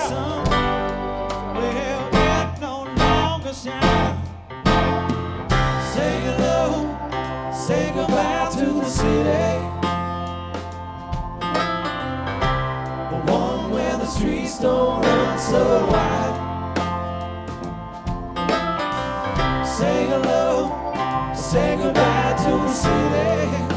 sun will it no longer shine. Say hello, say goodbye to the city, the one where the streets don't run so wide. Say hello, say goodbye to the city.